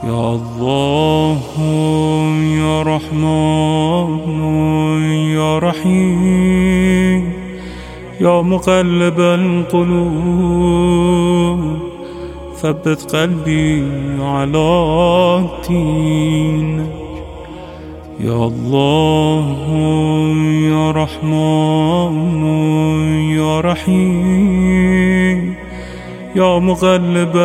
يا الله يا رحمن يا رحيم يا مقلب القلوب ثبت قلبي على دينك. يا الله يا رحمن يا رحيم يا مقلب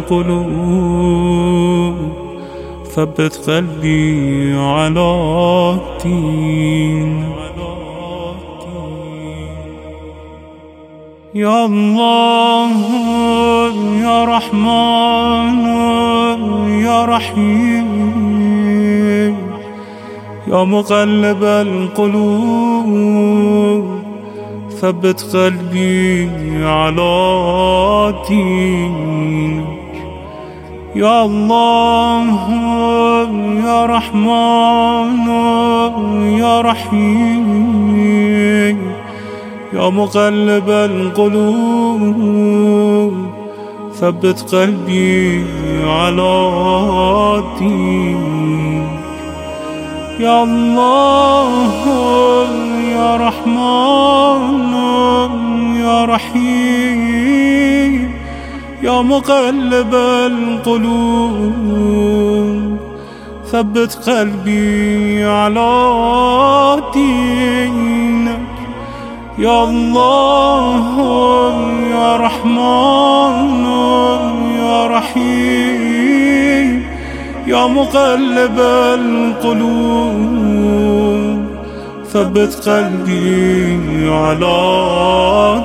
القلوب ثبت قلبي على دينك. يا الله يا رحمن يا رحيم يا مقلب القلوب ثبت قلبي على دينك. يا الله يا رحمن يا رحيم يا مقلب القلوب ثبت قلبي على دينك. يا الله يا رحمن يا رحيم يا مقلب القلوب ثبت قلبي على دينك. يا الله يا رحمن يا رحيم يا مقلب القلوب ثبت قلبي على